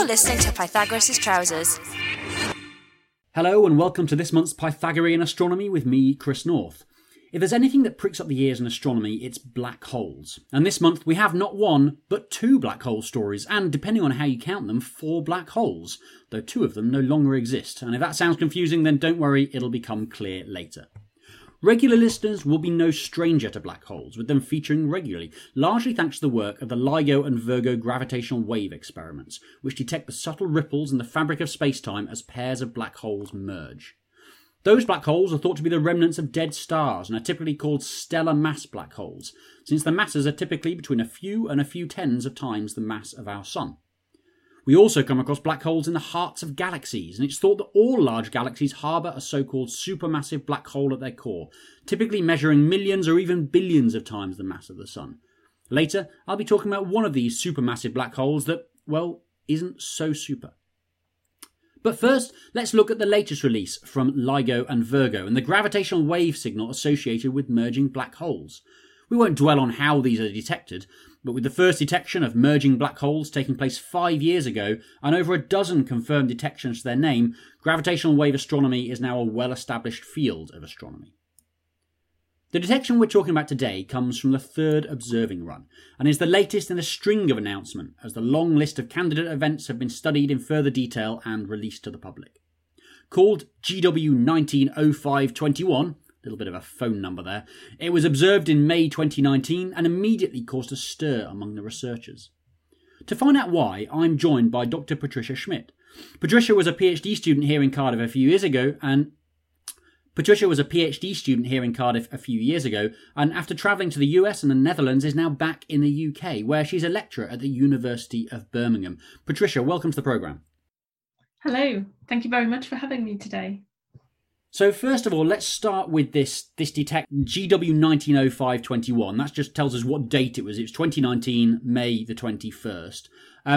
You're listening to Pythagoras' Trousers. Hello and welcome to this month's Pythagorean Astronomy with me, Chris North. If there's anything that pricks up the ears in astronomy, it's black holes. And this month we have not one, but two black hole stories, and depending on how you count them, 4 black holes, though 2 of them no longer exist. And if that sounds confusing, then don't worry, it'll become clear later. Regular listeners will be no stranger to black holes, with them featuring regularly, largely thanks to the work of the LIGO and Virgo gravitational wave experiments, which detect the subtle ripples in the fabric of space-time as pairs of black holes merge. Those black holes are thought to be the remnants of dead stars and are typically called stellar mass black holes, since the masses are typically between a few and a few tens of times the mass of our Sun. We also come across black holes in the hearts of galaxies, and it's thought that all large galaxies harbour a so-called supermassive black hole at their core, typically measuring millions or even billions of times the mass of the Sun. Later, I'll be talking about one of these supermassive black holes that, well, isn't so super. But first, let's look at the latest release from LIGO and Virgo and the gravitational wave signal associated with merging black holes. We won't dwell on how these are detected, but with the first detection of merging black holes taking place 5 years ago and over a dozen confirmed detections to their name, gravitational wave astronomy is now a well-established field of astronomy. The detection we're talking about today comes from the third observing run and is the latest in a string of announcements as the long list of candidate events have been studied in further detail and released to the public. Called GW 190521, little bit of a phone number there. It was observed in May 2019 and immediately caused a stir among the researchers. To find out why, I'm joined by Dr. Patricia Schmidt. Patricia was a PhD student here in Cardiff a few years ago, and after travelling to the US and the Netherlands is now back in the UK, where she's a lecturer at the University of Birmingham. Patricia, welcome to the programme. Hello, thank you very much for having me today. So first of all, let's start with this detect GW 190521. That just tells us what date it was. It was 2019, May the 21st.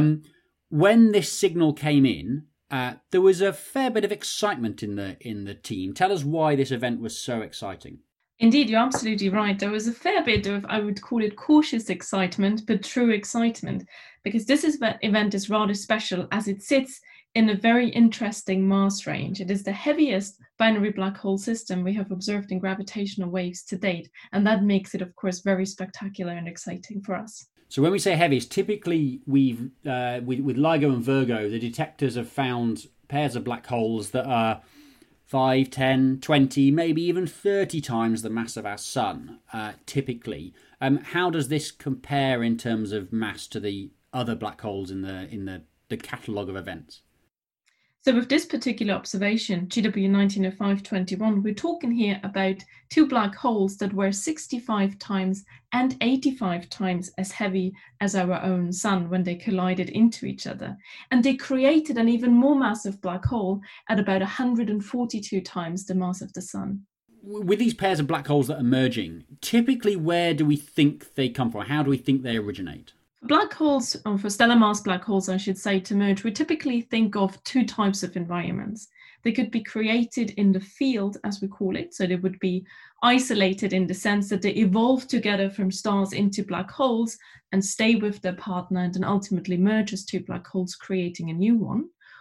When this signal came in, there was a fair bit of excitement in the team. Tell us why this event was so exciting. Indeed, you're absolutely right. There was a fair bit of, I would call it cautious excitement, but true excitement, because this event is rather special as it sits in a very interesting mass range. It is the heaviest binary black hole system we have observed in gravitational waves to date, and that makes it, of course, very spectacular and exciting for us. So when we say heaviest, typically with LIGO and Virgo, the detectors have found pairs of black holes that are 5, 10, 20, maybe even 30 times the mass of our Sun, typically. How does this compare in terms of mass to the other black holes in the catalogue of events? So with this particular observation, GW 190521, we're talking here about 2 black holes that were 65 times and 85 times as heavy as our own Sun when they collided into each other. And they created an even more massive black hole at about 142 times the mass of the Sun. With these pairs of black holes that are merging, typically where do we think they come from? How do we think they originate? Black holes, or for stellar mass black holes, I should say, to merge, we typically think of 2 types of environments. They could be created in the field, as we call it, so they would be isolated in the sense that they evolve together from stars into black holes and stay with their partner and then ultimately merge as 2 black holes, creating a new one.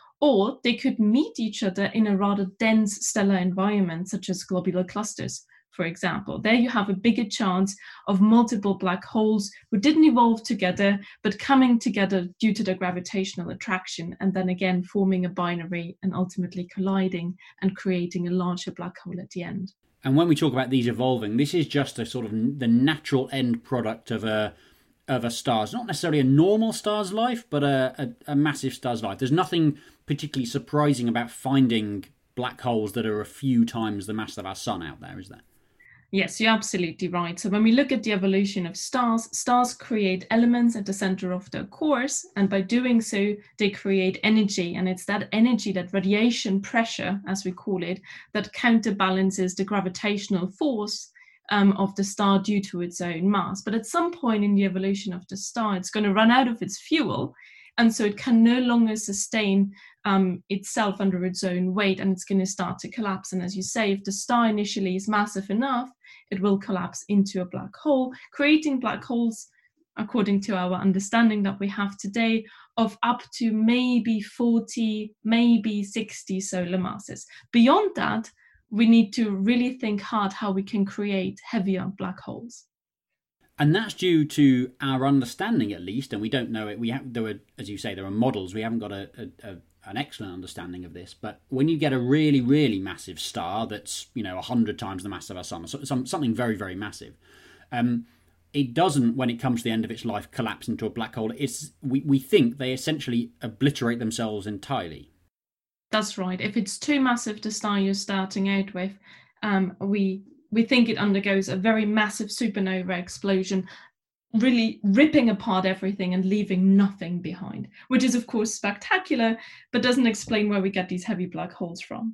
Or they could meet each other in a rather dense stellar environment, such as globular clusters, for example. There you have a bigger chance of multiple black holes who didn't evolve together, but coming together due to their gravitational attraction, and then again forming a binary and ultimately colliding and creating a larger black hole at the end. And when we talk about these evolving, this is just a sort of the natural end product of a star. It's not necessarily a normal star's life, but a massive star's life. There's nothing particularly surprising about finding black holes that are a few times the mass of our Sun out there, is there? Yes, you're absolutely right. So when we look at the evolution of stars, stars create elements at the center of their cores, and by doing so, they create energy. And it's that energy, that radiation pressure, as we call it, that counterbalances the gravitational force of the star due to its own mass. But at some point in the evolution of the star, it's going to run out of its fuel, and so it can no longer sustain itself under its own weight, and it's going to start to collapse. And as you say, if the star initially is massive enough, it will collapse into a black hole, creating black holes, according to our understanding that we have today, of up to maybe 40, maybe 60 solar masses. Beyond that, we need to really think hard how we can create heavier black holes. And that's due to our understanding, at least, and we don't know it. As you say, there are models. We haven't got an excellent understanding of this. But when you get a really, really massive star that's 100 times the mass of our sun, or something very, very massive, it doesn't, when it comes to the end of its life, collapse into a black hole. We think they essentially obliterate themselves entirely. That's right. If it's too massive, the star you're starting out with, we think it undergoes a very massive supernova explosion, really ripping apart everything and leaving nothing behind, which is of course spectacular, but doesn't explain where we get these heavy black holes from.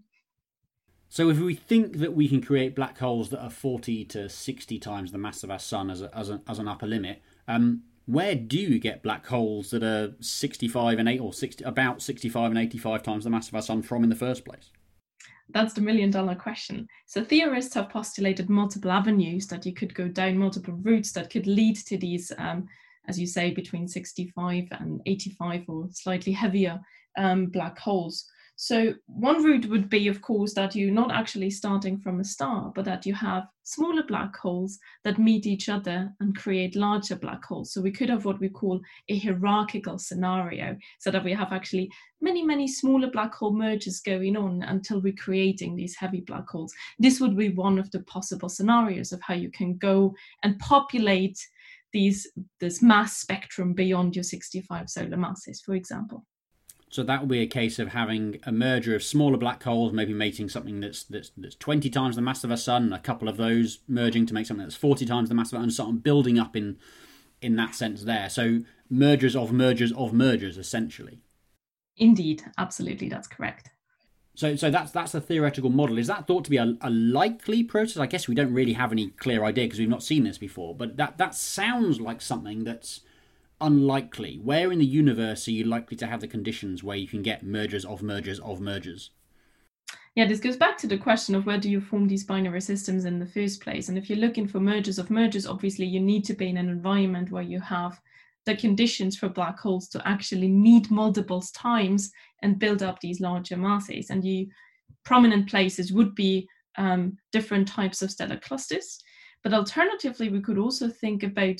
So if we think that we can create black holes that are 40 to 60 times the mass of our sun as an upper limit, where do you get black holes that are 65 and 8 or 60, about 65 and 85 times the mass of our sun from in the first place? That's the million-dollar question. So theorists have postulated multiple avenues that you could go down, multiple routes that could lead to these, as you say, between 65 and 85 or slightly heavier black holes. So one route would be, of course, that you're not actually starting from a star, but that you have smaller black holes that meet each other and create larger black holes. So we could have what we call a hierarchical scenario, so that we have actually many, many smaller black hole mergers going on until we're creating these heavy black holes. This would be one of the possible scenarios of how you can go and populate this mass spectrum beyond your 65 solar masses, for example. So that would be a case of having a merger of smaller black holes, maybe making something that's 20 times the mass of our sun, and a couple of those merging to make something that's 40 times the mass of our sun, and sort of building up in that sense there. So mergers of mergers of mergers, essentially. Indeed, absolutely, that's correct. So that's a theoretical model. Is that thought to be a likely process? I guess we don't really have any clear idea because we've not seen this before, but that sounds like something that's unlikely. Where in the universe are you likely to have the conditions where you can get mergers of mergers of mergers? Yeah, this goes back to the question of where do you form these binary systems in the first place. And if you're looking for mergers of mergers, obviously you need to be in an environment where you have the conditions for black holes to actually meet multiple times and build up these larger masses. And prominent places would be different types of stellar clusters. But alternatively, we could also think about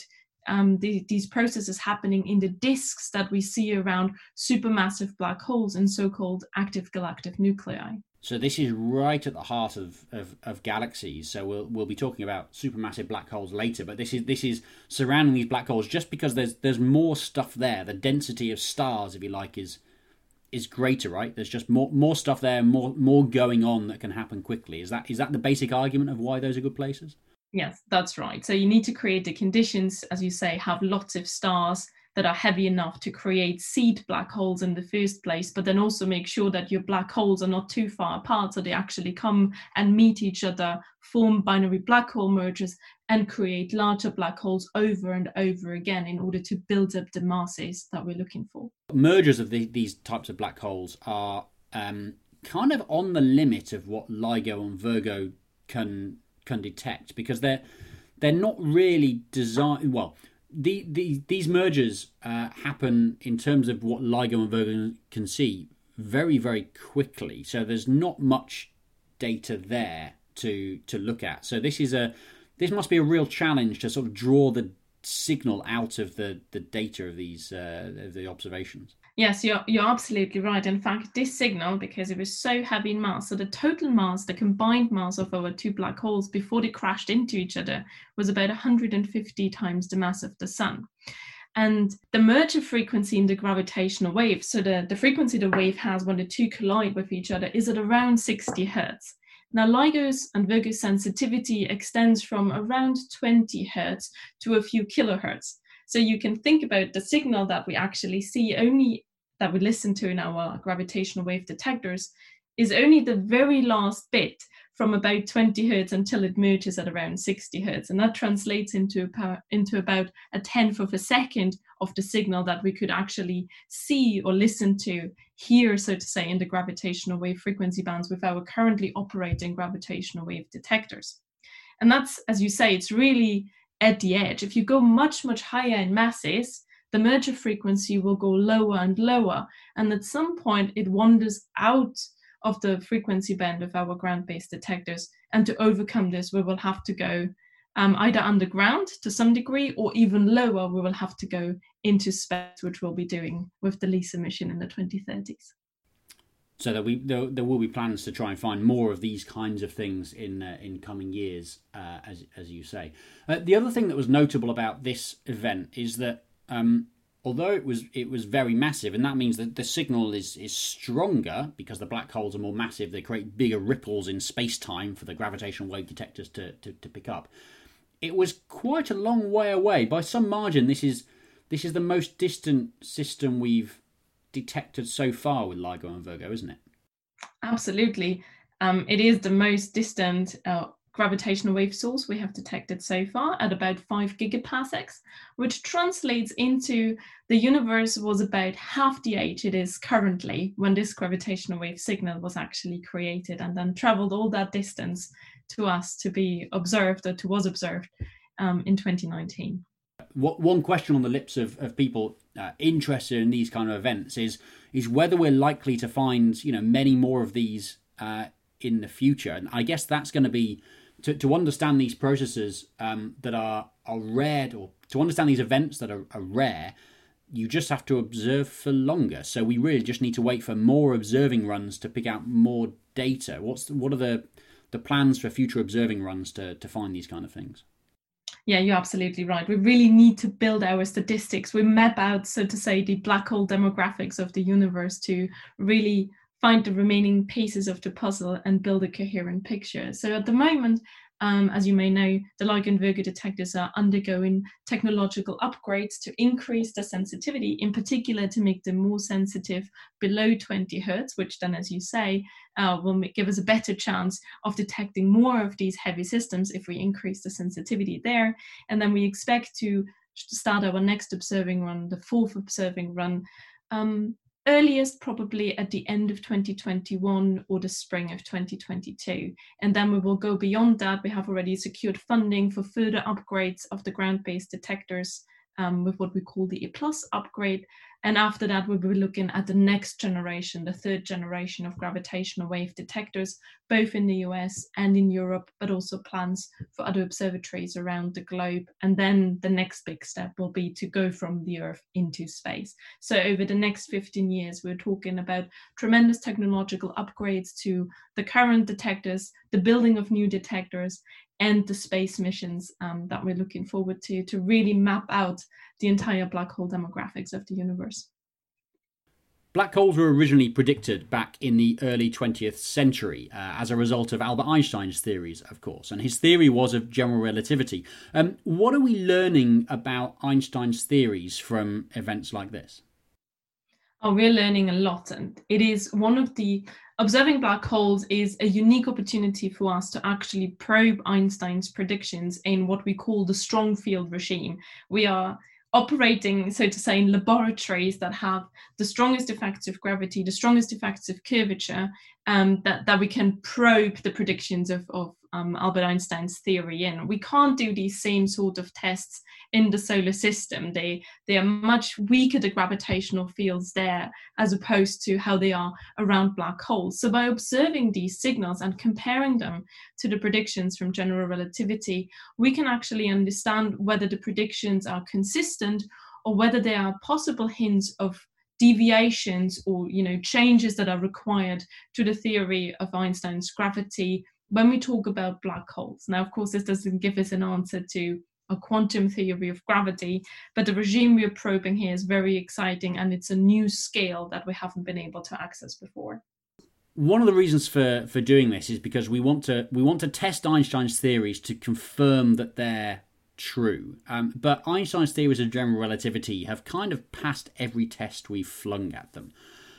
these processes happening in the disks that we see around supermassive black holes and so-called active galactic nuclei. So this is right at the heart of galaxies. So we'll be talking about supermassive black holes later, but this is surrounding these black holes just because there's more stuff there. The density of stars, if you like, is greater, right? There's just more stuff there, more going on that can happen quickly. Is that the basic argument of why those are good places? Yes, that's right. So you need to create the conditions, as you say, have lots of stars that are heavy enough to create seed black holes in the first place, but then also make sure that your black holes are not too far apart, so they actually come and meet each other, form binary black hole mergers, and create larger black holes over and over again in order to build up the masses that we're looking for. Mergers of these types of black holes are kind of on the limit of what LIGO and Virgo can detect, because they're not really designed. Well, these mergers happen in terms of what LIGO and Virgo can see very, very quickly. So there's not much data there to look at. So this must be a real challenge to sort of draw the signal out of the data of these of the observations. Yes, you're absolutely right. In fact, this signal, because it was so heavy in mass, so the total mass, the combined mass of our two black holes before they crashed into each other was about 150 times the mass of the sun. And the merger frequency in the gravitational wave, so the frequency the wave has when the two collide with each other, is at around 60 hertz. Now, LIGO's and Virgo's sensitivity extends from around 20 hertz to a few kilohertz. So you can think about the signal that we actually see, only that we listen to in our gravitational wave detectors, is only the very last bit from about 20 hertz until it merges at around 60 hertz. And that translates into about a tenth of a second of the signal that we could actually see or listen to, hear, so to say, in the gravitational wave frequency bands with our currently operating gravitational wave detectors. And that's, as you say, it's really at the edge. If you go much, much higher in masses, the merger frequency will go lower and lower. And at some point, it wanders out of the frequency band of our ground-based detectors. And to overcome this, we will have to go either underground to some degree, or even lower, we will have to go into space, which we'll be doing with the LISA mission in the 2030s. So there will be plans to try and find more of these kinds of things in coming years, as you say. The other thing that was notable about this event is that although it was very massive, and that means that the signal is stronger because the black holes are more massive, they create bigger ripples in space-time for the gravitational wave detectors to pick up. It was quite a long way away. By some margin, this is the most distant system we've detected so far with LIGO and Virgo, isn't it? Absolutely. It is the most distant gravitational wave source we have detected so far at about 5 gigaparsecs, which translates into the universe was about half the age it is currently when this gravitational wave signal was actually created, and then traveled all that distance to us to be observed, or was observed in 2019. One question on the lips of people interested in these kind of events is whether we're likely to find many more of these in the future. And I guess that's going to be to understand these processes that are rare, or to understand these events that are rare. You just have to observe for longer. So we really just need to wait for more observing runs to pick out more data. What are the plans for future observing runs to find these kind of things? Yeah, you're absolutely right. We really need to build our statistics. We map out, so to say, the black hole demographics of the universe to really find the remaining pieces of the puzzle and build a coherent picture. So at the moment, as you may know, the LIGO and Virgo detectors are undergoing technological upgrades to increase the sensitivity, in particular to make them more sensitive below 20 hertz, which then, as you say, will give us a better chance of detecting more of these heavy systems if we increase the sensitivity there. And then we expect to start our next observing run, the fourth observing run, earliest probably at the end of 2021 or the spring of 2022. And then we will go beyond that. We have already secured funding for further upgrades of the ground-based detectors with what we call the E+ upgrade. And after that, we'll be looking at the next generation, the third generation of gravitational wave detectors, both in the US and in Europe, but also plans for other observatories around the globe. And then the next big step will be to go from the Earth into space. So over the next 15 years, we're talking about tremendous technological upgrades to the current detectors, the building of new detectors, and the space missions that we're looking forward to really map out the entire black hole demographics of the universe. Black holes were originally predicted back in the early 20th century as a result of Albert Einstein's theories, of course, and his theory was of general relativity. What are we learning about Einstein's theories from events like this? Oh, we're learning a lot, and it is one of the observing black holes is a unique opportunity for us to actually probe Einstein's predictions in what we call the strong field regime. We are operating, so to say, in laboratories that have the strongest effects of gravity, the strongest effects of curvature, that we can probe the predictions of Albert Einstein's theory in. We can't do these same sort of tests in the solar system. They are much weaker, the gravitational fields there, as opposed to how they are around black holes. So by observing these signals and comparing them to the predictions from general relativity, we can actually understand whether the predictions are consistent or whether there are possible hints of deviations or changes that are required to the theory of Einstein's gravity when we talk about black holes. Now, of course, this doesn't give us an answer to a quantum theory of gravity, but the regime we're probing here is very exciting, and it's a new scale that we haven't been able to access before. One of the reasons for doing this is because we want to test Einstein's theories to confirm that they're true. But Einstein's theories of general relativity have kind of passed every test we've flung at them.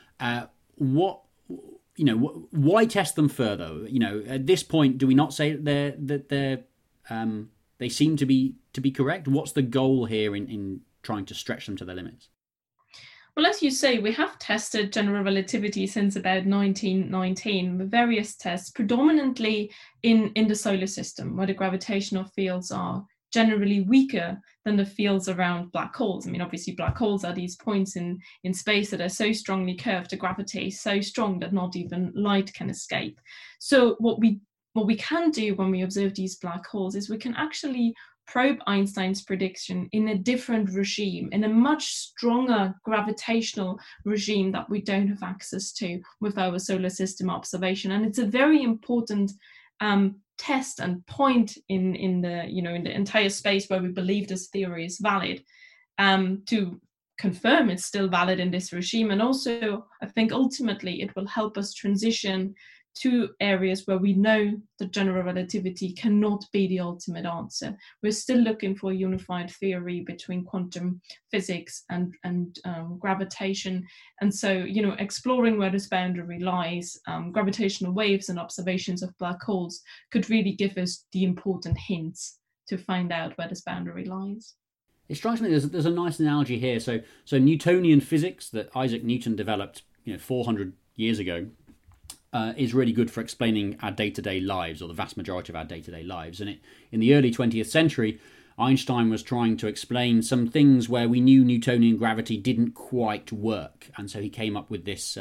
Why test them further? At this point, do we not say that they seem to be correct? What's the goal here in trying to stretch them to their limits? Well, as you say, we have tested general relativity since about 1919 with various tests, predominantly in the solar system, where the gravitational fields are generally weaker than the fields around black holes. I mean, obviously black holes are these points in space that are so strongly curved, the gravity is so strong that not even light can escape. So what we can do when we observe these black holes is we can actually probe Einstein's prediction in a different regime, in a much stronger gravitational regime that we don't have access to with our solar system observation. And it's a very important test and point in the entire space where we believe this theory is valid, to confirm it's still valid in this regime. And also, I think ultimately it will help us transition to areas where we know that general relativity cannot be the ultimate answer. We're still looking for a unified theory between quantum physics and gravitation. And so, exploring where this boundary lies, gravitational waves and observations of black holes could really give us the important hints to find out where this boundary lies. It strikes me there's a nice analogy here. So Newtonian physics that Isaac Newton developed 400 years ago is really good for explaining our day-to-day lives, or the vast majority of our day-to-day lives. And in the early 20th century, Einstein was trying to explain some things where we knew Newtonian gravity didn't quite work. And so he came up with this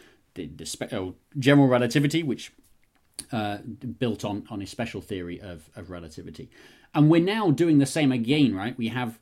general relativity, which built on his special theory of relativity. And we're now doing the same again, right? We have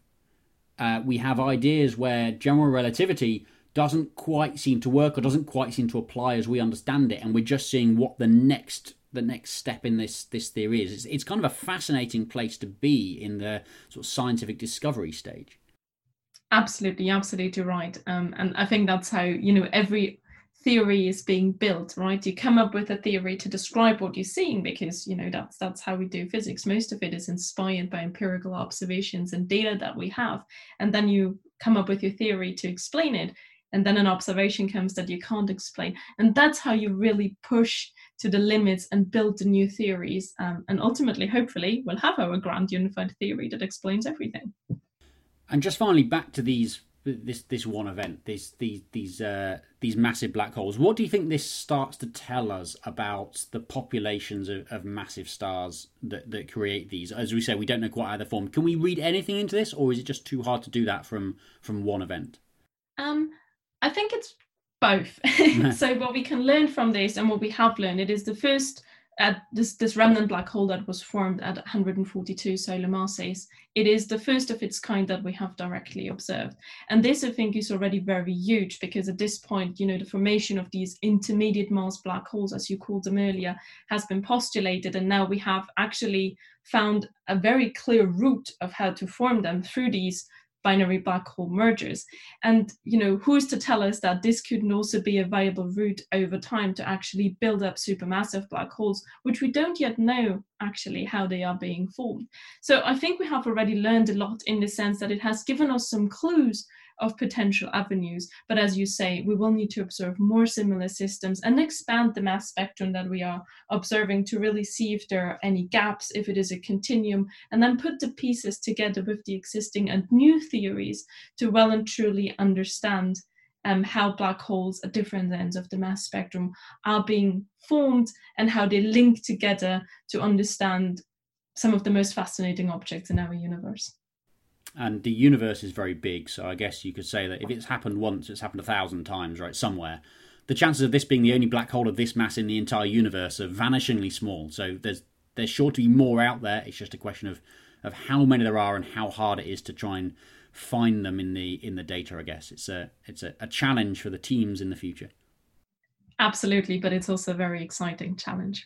ideas where general relativity doesn't quite seem to work, or doesn't quite seem to apply as we understand it, and we're just seeing what the next step in this theory is. It's kind of a fascinating place to be in the sort of scientific discovery stage. Absolutely right. And I think that's how every theory is being built, right? You come up with a theory to describe what you're seeing, because that's how we do physics. Most of it is inspired by empirical observations and data that we have, and then you come up with your theory to explain it. And then an observation comes that you can't explain. And that's how you really push to the limits and build the new theories. And ultimately, hopefully, we'll have our grand unified theory that explains everything. And just finally, back to this one event, these massive black holes. What do you think this starts to tell us about the populations of massive stars that create these? As we say, we don't know quite how they're formed. Can we read anything into this, or is it just too hard to do that from one event? I think it's both. So what we can learn from this, and what we have learned, it is the first this remnant black hole that was formed at 142 solar masses. It is the first of its kind that we have directly observed. And this, I think, is already very huge, because at this point, the formation of these intermediate mass black holes, as you called them earlier, has been postulated. And now we have actually found a very clear route of how to form them through these binary black hole mergers. And who's to tell us that this couldn't also be a viable route over time to actually build up supermassive black holes, which we don't yet know actually how they are being formed. So I think we have already learned a lot, in the sense that it has given us some clues of potential avenues. But as you say, we will need to observe more similar systems and expand the mass spectrum that we are observing to really see if there are any gaps, if it is a continuum, and then put the pieces together with the existing and new theories to well and truly understand how black holes at different ends of the mass spectrum are being formed, and how they link together to understand some of the most fascinating objects in our universe. And the universe is very big, so I guess you could say that if it's happened once, it's happened 1,000 times, right, somewhere. The chances of this being the only black hole of this mass in the entire universe are vanishingly small. So there's sure to be more out there. It's just a question of how many there are and how hard it is to try and find them in the data, I guess. It's a challenge for the teams in the future. Absolutely, but it's also a very exciting challenge.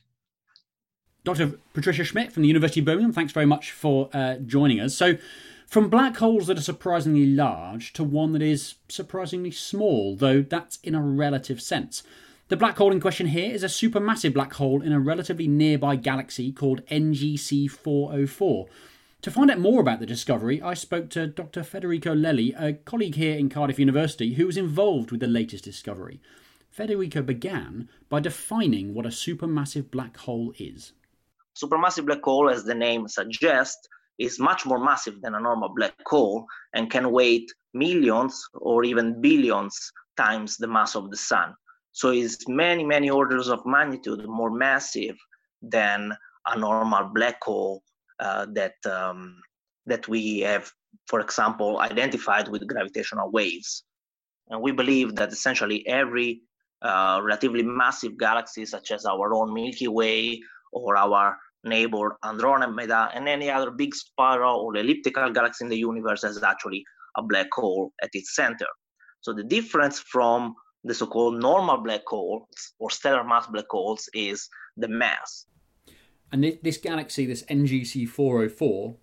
Dr. Patricia Schmidt from the University of Birmingham, thanks very much for joining us. So, from black holes that are surprisingly large to one that is surprisingly small, though that's in a relative sense. The black hole in question here is a supermassive black hole in a relatively nearby galaxy called NGC 404. To find out more about the discovery, I spoke to Dr. Federico Lelli, a colleague here in Cardiff University who was involved with the latest discovery. Federico began by defining what a supermassive black hole is. Supermassive black hole, as the name suggests, is much more massive than a normal black hole and can weigh millions or even billions times the mass of the sun. So it's many, many orders of magnitude more massive than a normal black hole that that we have, for example, identified with gravitational waves. And we believe that essentially every relatively massive galaxy, such as our own Milky Way or our neighbor Andromeda, and any other big spiral or elliptical galaxy in the universe, has actually a black hole at its center. So the difference from the so-called normal black holes or stellar mass black holes is the mass. And this galaxy, this NGC 404,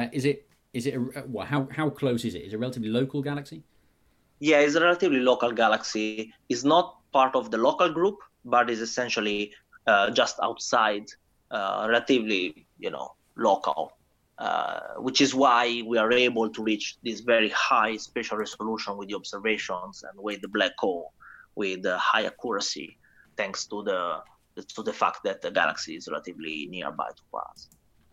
how close is it? Is it a relatively local galaxy? Yeah, it's a relatively local galaxy. It's not part of the local group, but is essentially just outside, relatively, local. Which is why we are able to reach this very high spatial resolution with the observations and with the black hole with high accuracy, thanks to the fact that the galaxy is relatively nearby to us.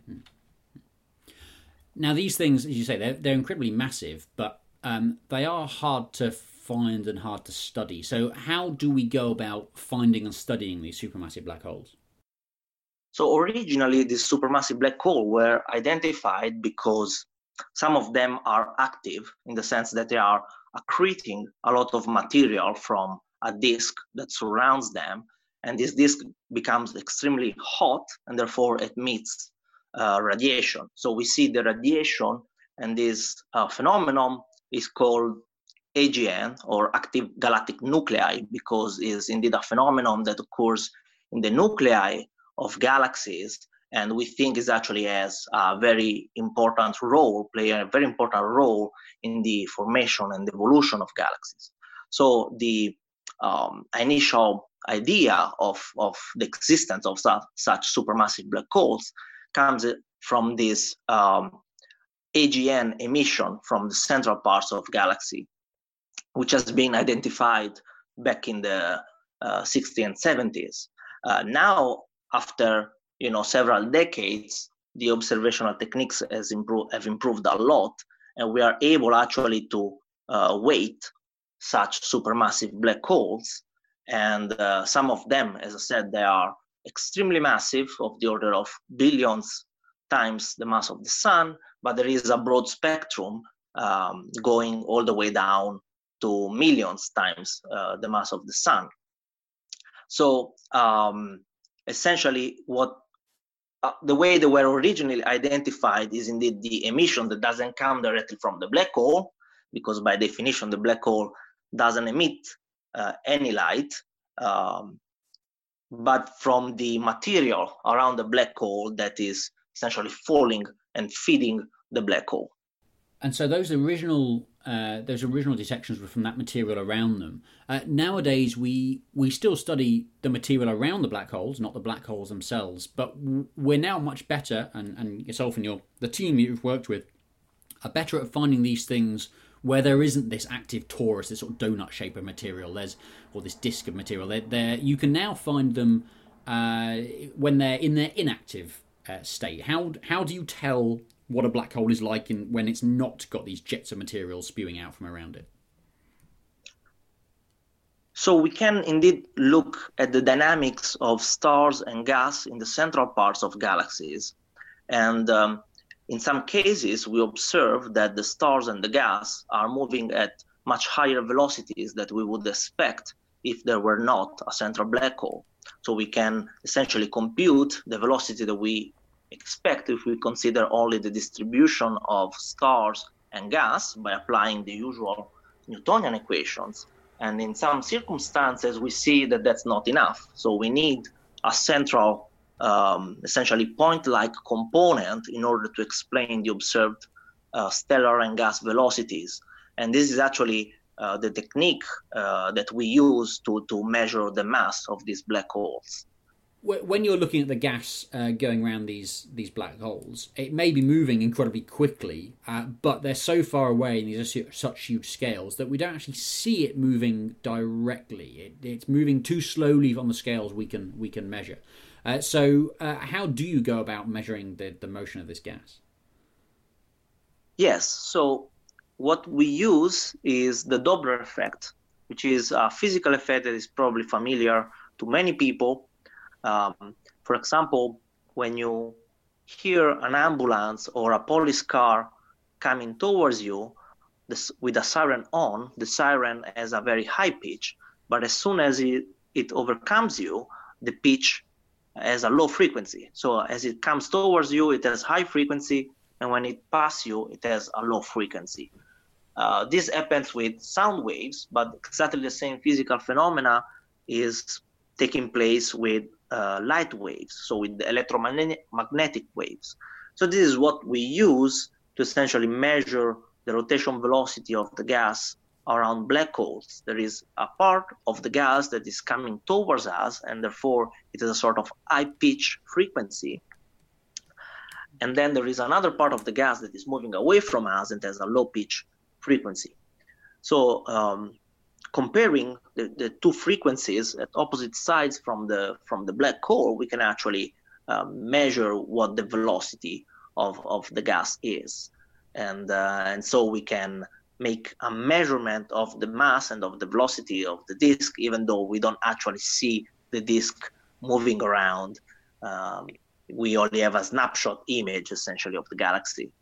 Now, these things, as you say, they're incredibly massive, but they are hard to find and hard to study. So how do we go about finding and studying these supermassive black holes? So originally, these supermassive black holes were identified because some of them are active in the sense that they are accreting a lot of material from a disk that surrounds them, and this disk becomes extremely hot and therefore emits radiation. So we see the radiation, and this phenomenon is called AGN, or active galactic nuclei, because it is indeed a phenomenon that occurs in the nuclei of galaxies, and we think it actually has a very important role, play a very important role in the formation and evolution of galaxies. So the initial idea of the existence of such supermassive black holes comes from this AGN emission from the central parts of galaxy, which has been identified back in the 60s and 70s. Now, after several decades, the observational techniques have improved a lot, and we are able actually to weight such supermassive black holes. And some of them, as I said, they are extremely massive, of the order of billions times the mass of the sun, but there is a broad spectrum going all the way down to millions times the mass of the sun. So essentially, the way they were originally identified is indeed the emission that doesn't come directly from the black hole, because by definition the black hole doesn't emit any light, but from the material around the black hole that is essentially falling and feeding the black hole. And so those original detections were from that material around them. Nowadays, we still study the material around the black holes, not the black holes themselves. But we're now much better, and yourself and the team you've worked with are better at finding these things where there isn't this active torus, this sort of donut shape of material, or this disk of material. You can now find them when they're in their inactive state. How do you tell what a black hole is like when it's not got these jets of material spewing out from around it? So we can indeed look at the dynamics of stars and gas in the central parts of galaxies. And in some cases, we observe that the stars and the gas are moving at much higher velocities that we would expect if there were not a central black hole. So we can essentially compute the velocity that we expect if we consider only the distribution of stars and gas by applying the usual Newtonian equations. And in some circumstances, we see that that's not enough. So we need a central, essentially point-like component in order to explain the observed stellar and gas velocities. And this is actually the technique that we use to measure the mass of these black holes. When you're looking at the gas going around these black holes, it may be moving incredibly quickly, but they're so far away and these are such huge scales that we don't actually see it moving directly. It's moving too slowly on the scales we can measure. So how do you go about measuring the motion of this gas? Yes, so what we use is the Doppler effect, which is a physical effect that is probably familiar to many people. For example, when you hear an ambulance or a police car coming towards you with a siren on, the siren has a very high pitch, but as soon as it overcomes you, the pitch has a low frequency. So as it comes towards you, it has high frequency, and when it passes you, it has a low frequency. This happens with sound waves, but exactly the same physical phenomena is taking place with light waves, so with the electromagnetic waves. So this is what we use to essentially measure the rotation velocity of the gas around black holes. There is a part of the gas that is coming towards us, and therefore it is a sort of high pitch frequency. And then there is another part of the gas that is moving away from us and has a low pitch frequency. So comparing the two frequencies at opposite sides from the black hole, we can actually measure what the velocity of the gas is. And so we can make a measurement of the mass and of the velocity of the disk, even though we don't actually see the disk moving around. We only have a snapshot image, essentially, of the galaxy.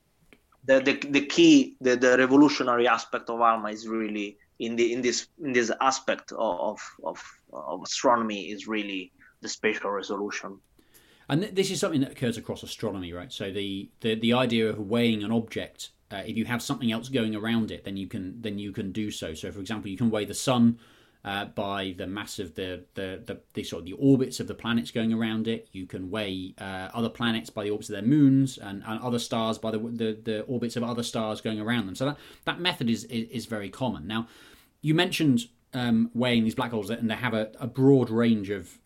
The key, the revolutionary aspect of ALMA is really in this aspect of astronomy is really the spatial resolution. And this is something that occurs across astronomy, right? So the idea of weighing an object, if you have something else going around it, then you can do so. So, for example, you can weigh the sun by the mass of the sort of the orbits of the planets going around it. You can weigh other planets by the orbits of their moons, and other stars by the orbits of other stars going around them. So that method is very common. Now, you mentioned weighing these black holes, and they have a broad range of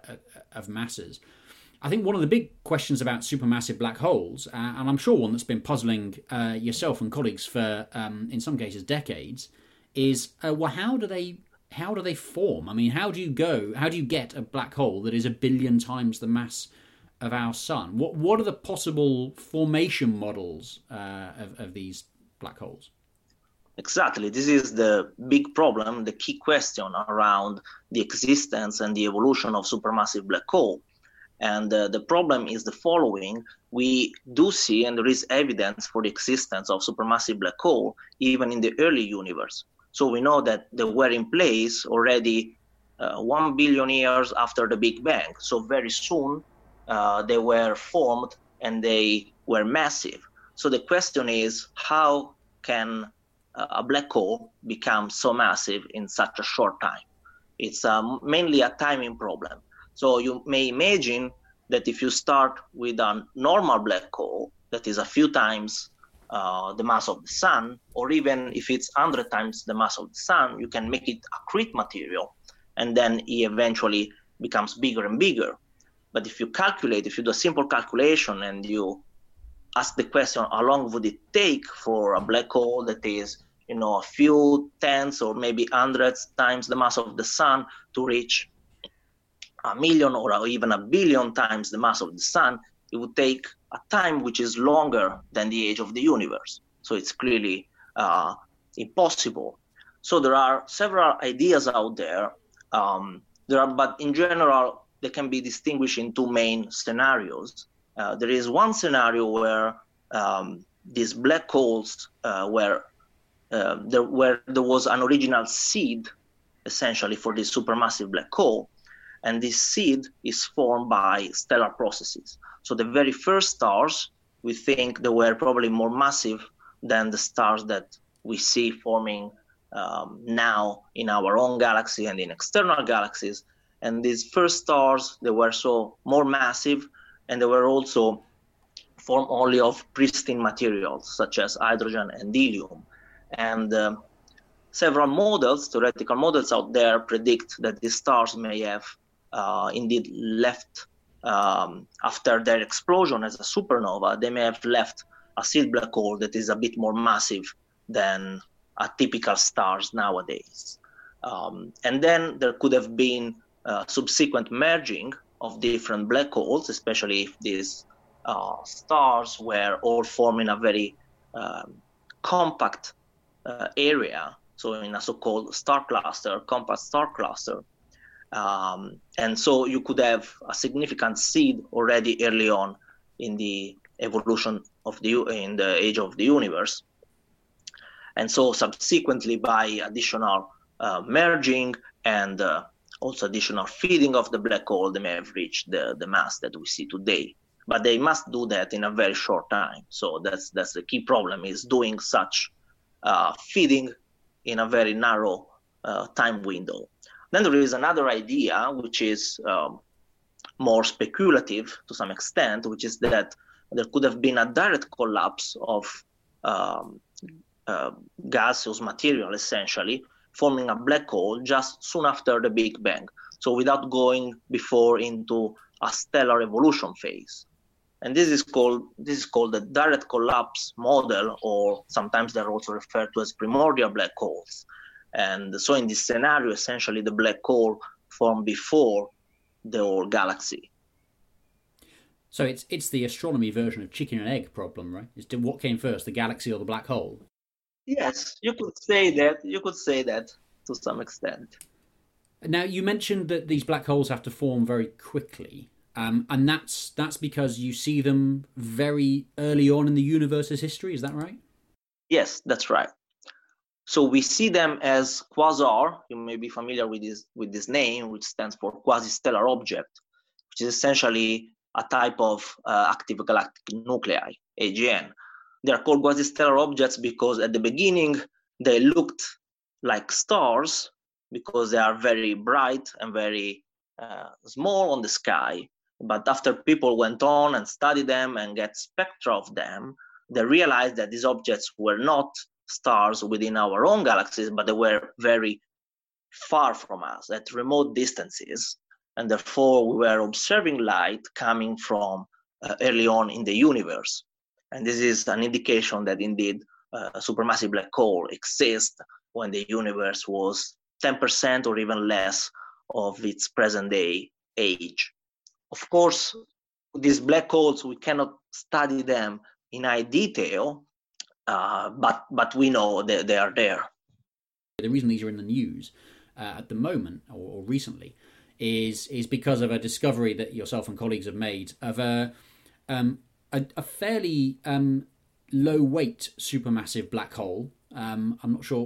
masses. I think one of the big questions about supermassive black holes, and I'm sure one that's been puzzling yourself and colleagues for, in some cases, decades, is how do they form? I mean, how do you get a black hole that is 1 billion times the mass of our sun? What are the possible formation models of these black holes? Exactly. This is the big problem, the key question around the existence and the evolution of supermassive black hole. And the problem is the following. We do see, and there is evidence for the existence of supermassive black hole, even in the early universe. So we know that they were in place already 1 billion years after the Big Bang. So very soon they were formed and they were massive. So the question is, how can a black hole become so massive in such a short time? It's mainly a timing problem. So you may imagine that if you start with a normal black hole that is a few times the mass of the sun, or even if it's 100 times the mass of the sun, you can make it accrete material, and then it eventually becomes bigger and bigger. But if you do a simple calculation and you ask the question, how long would it take for a black hole that is, a few tens or maybe hundreds times the mass of the sun to reach 1 million or even 1 billion times the mass of the sun, it would take a time which is longer than the age of the universe. So it's clearly impossible. So there are several ideas out there. But in general, they can be distinguished in two main scenarios. There is one scenario where these black holes where there was an original seed, essentially, for this supermassive black hole. And this seed is formed by stellar processes. So the very first stars, we think they were probably more massive than the stars that we see forming now in our own galaxy and in external galaxies. And these first stars, they were so more massive, and they were also formed only of pristine materials, such as hydrogen and helium. And several models, theoretical models out there, predict that these stars may have indeed left, after their explosion as a supernova, they may have left a seed black hole that is a bit more massive than a typical stars nowadays. And then there could have been subsequent merging of different black holes, especially if these stars were all formed in a very compact area, so in a so-called star cluster, compact star cluster. And so you could have a significant seed already early on in the evolution in the age of the universe. And so subsequently, by additional merging and also additional feeding of the black hole, they may have reached the mass that we see today. But they must do that in a very short time. So that's the key problem, is doing such feeding in a very narrow time window. Then there is another idea, which is more speculative to some extent, which is that there could have been a direct collapse of gaseous material, essentially, forming a black hole just soon after the Big Bang. So without going before into a stellar evolution phase. And this is called the direct collapse model, or sometimes they're also referred to as primordial black holes. And so in this scenario, essentially the black hole formed before the whole galaxy. So it's the astronomy version of chicken and egg problem, right? It's what came first, the galaxy or the black hole? Yes, you could say that. You could say that to some extent. Now, you mentioned that these black holes have to form very quickly. And that's because you see them very early on in the universe's history, is that right? Yes, that's right. So we see them as quasar. You may be familiar with this name, which stands for quasi-stellar object, which is essentially a type of active galactic nuclei, AGN. They are called quasi-stellar objects because at the beginning they looked like stars because they are very bright and very small on the sky. But after people went on and studied them and get spectra of them, they realized that these objects were not stars within our own galaxies, but they were very far from us at remote distances. And therefore, we were observing light coming from early on in the universe. And this is an indication that indeed a supermassive black hole exists when the universe was 10% or even less of its present day age. Of course, these black holes, we cannot study them in high detail, but we know that they are there. The reason these are in the news at the moment, or recently, is because of a discovery that yourself and colleagues have made of a fairly low-weight supermassive black hole. I'm not sure,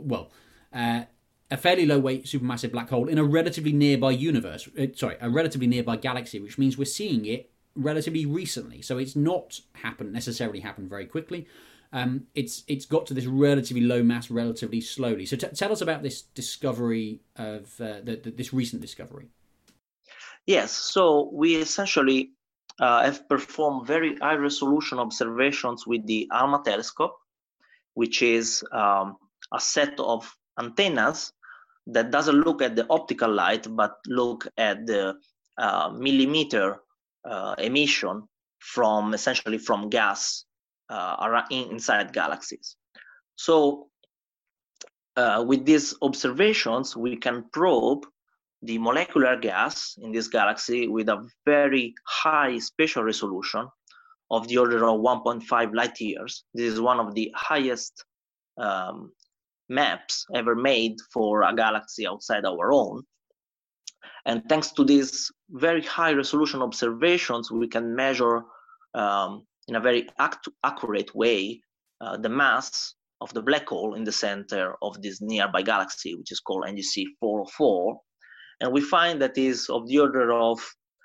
a fairly low-weight supermassive black hole in a relatively nearby universe. A relatively nearby galaxy, which means we're seeing it relatively recently. So it's not necessarily happened very quickly. It's got to this relatively low mass relatively slowly. So tell us about this discovery of this recent discovery. Yes, so we essentially have performed very high-resolution observations with the ALMA telescope, which is a set of antennas that doesn't look at the optical light, but look at the millimeter emission essentially from gas inside galaxies. So with these observations, we can probe the molecular gas in this galaxy with a very high spatial resolution of the order of 1.5 light years. This is one of the highest maps ever made for a galaxy outside our own. And thanks to these very high resolution observations, we can measure in a very accurate way the mass of the black hole in the center of this nearby galaxy, which is called NGC 404. And we find that is of the order of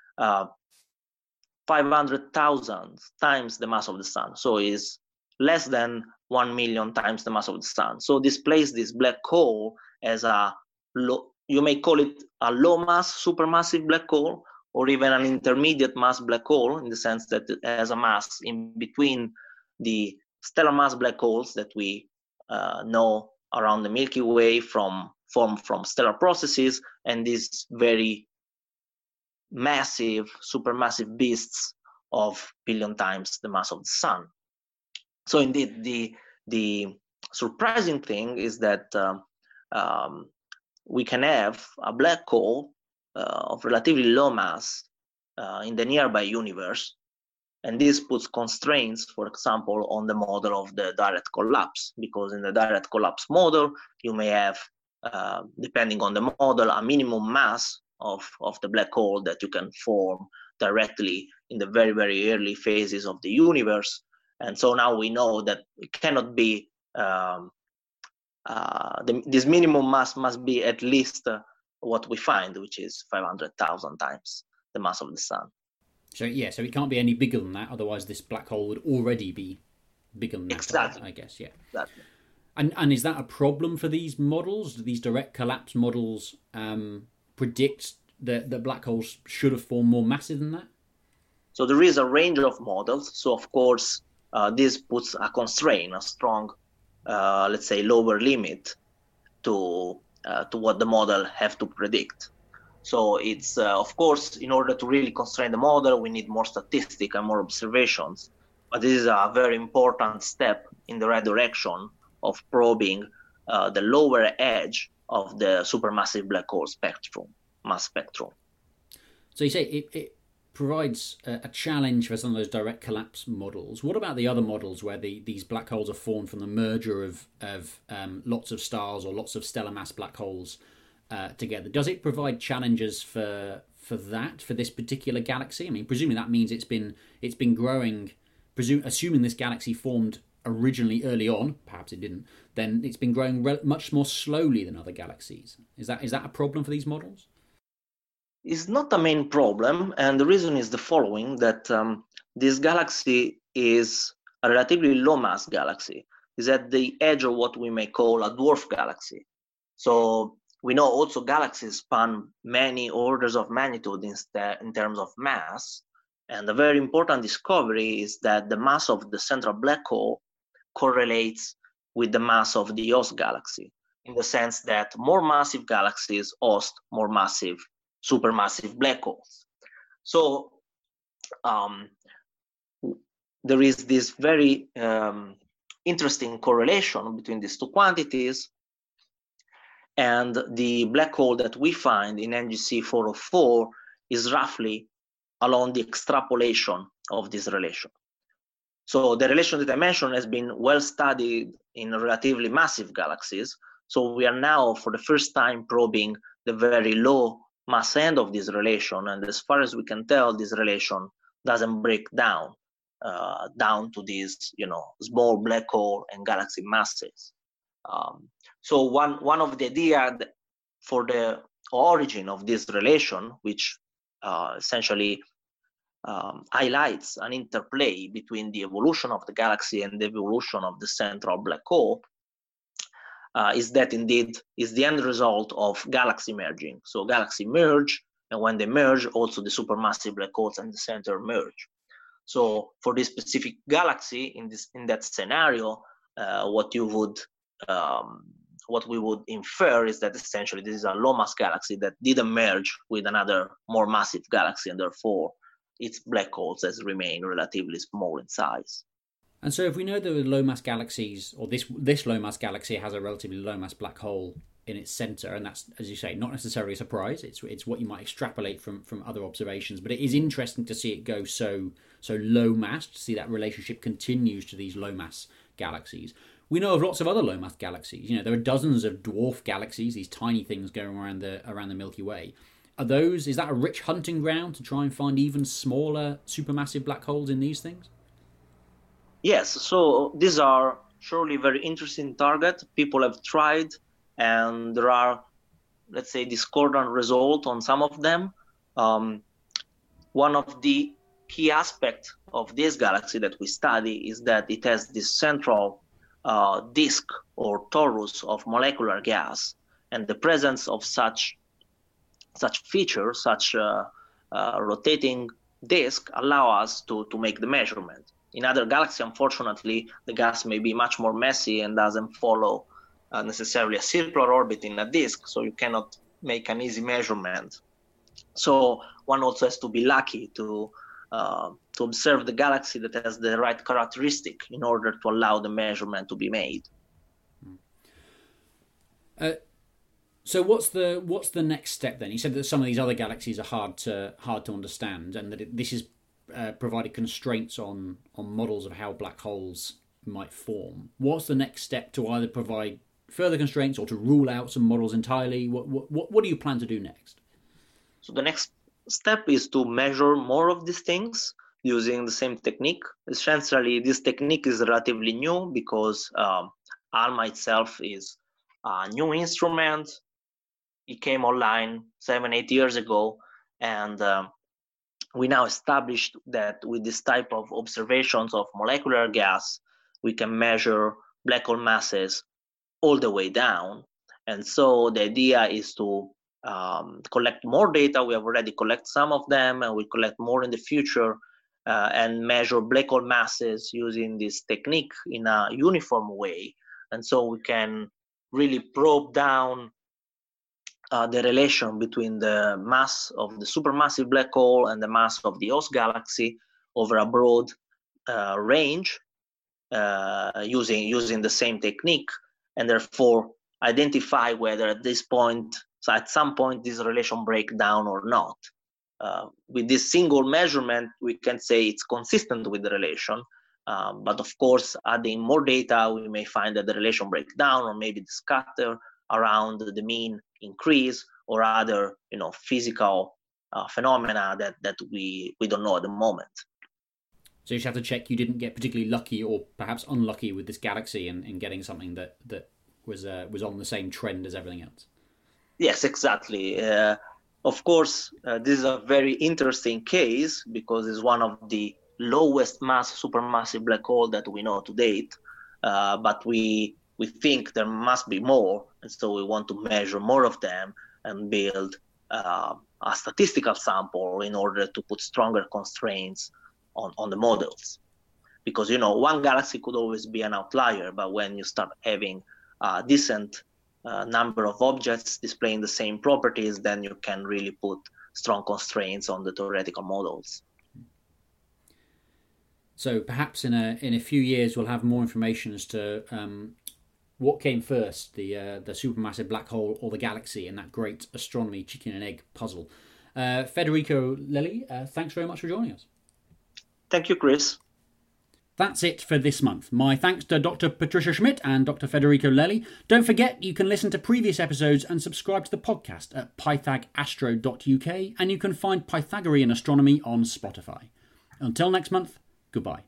500,000 times the mass of the sun. So is less than 1 million times the mass of the sun. So this places this black hole as you may call it a low mass supermassive black hole, or even an intermediate mass black hole, in the sense that it has a mass in between the stellar mass black holes that we know around the Milky Way formed from stellar processes, and these very massive supermassive beasts of billion times the mass of the sun. So indeed, the surprising thing is that we can have a black hole of relatively low mass in the nearby universe, and this puts constraints, for example, on the model of the direct collapse, because in the direct collapse model, you may have, depending on the model, a minimum mass of the black hole that you can form directly in the very, very early phases of the universe. And so now we know that it cannot be, this minimum mass must be at least what we find, which is 500,000 times the mass of the sun. So it can't be any bigger than that, otherwise this black hole would already be bigger than that. Exactly. I guess, yeah. Exactly. And is that a problem for these models? Do these direct collapse models predict that black holes should have formed more massive than that? So there is a range of models. So of course, this puts a constraint, a strong, let's say, lower limit to what the model have to predict. So it's, of course, in order to really constrain the model, we need more statistics and more observations. But this is a very important step in the right direction of probing the lower edge of the supermassive black hole spectrum, mass spectrum. So you say it provides a challenge for some of those direct collapse models. What about the other models where these black holes are formed from the merger of lots of stars or lots of stellar mass black holes together? Does it provide challenges for this particular galaxy? I mean, presumably that means it's been growing. Assuming this galaxy formed originally early on, perhaps it didn't, then it's been growing much more slowly than other galaxies. Is that a problem for these models? It's not a main problem, and the reason is the following, that this galaxy is a relatively low mass galaxy. It's at the edge of what we may call a dwarf galaxy. So we know also galaxies span many orders of magnitude in terms of mass. And a very important discovery is that the mass of the central black hole correlates with the mass of the host galaxy, in the sense that more massive galaxies host more massive, supermassive black holes. So there is this very interesting correlation between these two quantities, and the black hole that we find in NGC 404 is roughly along the extrapolation of this relation. So the relation that I mentioned has been well studied in relatively massive galaxies. So we are now, for the first time, probing the very low mass end of this relation. And as far as we can tell, this relation doesn't break down to these, small black hole and galaxy masses. So one of the ideas for the origin of this relation, which essentially highlights an interplay between the evolution of the galaxy and the evolution of the central black hole, is that indeed is the end result of galaxy merging. So galaxy merge, and when they merge, also the supermassive black holes and the center merge. So for this specific galaxy, in that scenario, what we would infer is that essentially this is a low mass galaxy that didn't merge with another more massive galaxy, and therefore its black holes has remained relatively small in size. And so if we know that the low mass galaxies, or this low mass galaxy has a relatively low mass black hole in its center, and that's, as you say, not necessarily a surprise, it's what you might extrapolate from other observations, but it is interesting to see it go so low mass, to see that relationship continues to these low mass galaxies. We know of lots of other low mass galaxies. There are dozens of dwarf galaxies, these tiny things going around the Milky Way. Is that a rich hunting ground to try and find even smaller supermassive black holes in these things? Yes, so these are surely very interesting targets. People have tried, and there are, let's say, discordant results on some of them. One of the key aspects of this galaxy that we study is that it has this central disk or torus of molecular gas, and the presence of such feature, such rotating disk, allow us to make the measurement. In other galaxies, unfortunately, the gas may be much more messy and doesn't follow necessarily a circular orbit in a disk, so you cannot make an easy measurement. So one also has to be lucky to observe the galaxy that has the right characteristic in order to allow the measurement to be made. So what's the next step then? You said that some of these other galaxies are hard to understand, and that this has provided constraints on models of how black holes might form. What's the next step to either provide further constraints or to rule out some models entirely? What do you plan to do next? So the next step is to measure more of these things using the same technique. Essentially, this technique is relatively new because ALMA itself is a new instrument. It came online 7-8 years ago, and we now established that with this type of observations of molecular gas, we can measure black hole masses all the way down. And so the idea is to collect more data. We have already collected some of them, and we collect more in the future, and measure black hole masses using this technique in a uniform way. And so we can really probe down the relation between the mass of the supermassive black hole and the mass of the host galaxy over a broad range using the same technique, and therefore identify whether at this point, so at some point, this relation break down or not. With this single measurement, we can say it's consistent with the relation, but of course, adding more data, we may find that the relation breaks down, or maybe the scatter around the mean increase, or other physical phenomena that we don't know at the moment. So you just have to check you didn't get particularly lucky or perhaps unlucky with this galaxy in getting something that was on the same trend as everything else. Yes, exactly. Of course, this is a very interesting case because it's one of the lowest mass supermassive black hole that we know to date. But we think there must be more, and so we want to measure more of them and build a statistical sample in order to put stronger constraints on the models. Because one galaxy could always be an outlier, but when you start having a decent number of objects displaying the same properties, then you can really put strong constraints on the theoretical models. So perhaps in a few years we'll have more information as to what came first, the supermassive black hole or the galaxy in that great astronomy chicken and egg puzzle. Federico Lelli, thanks very much for joining us. Thank you, Chris. That's it for this month. My thanks to Dr. Patricia Schmidt and Dr. Federico Lelli. Don't forget you can listen to previous episodes and subscribe to the podcast at pythagastro.uk, and you can find Pythagorean Astronomy on Spotify. Until next month, goodbye.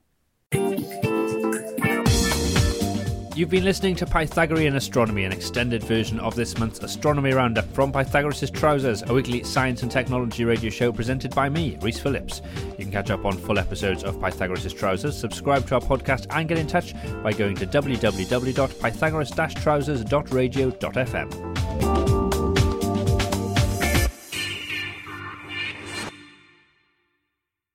You've been listening to Pythagorean Astronomy, an extended version of this month's Astronomy Roundup from Pythagoras' Trousers, a weekly science and technology radio show presented by me, Rhys Phillips. You can catch up on full episodes of Pythagoras' Trousers, subscribe to our podcast and get in touch by going to www.pythagoras-trousers.radio.fm.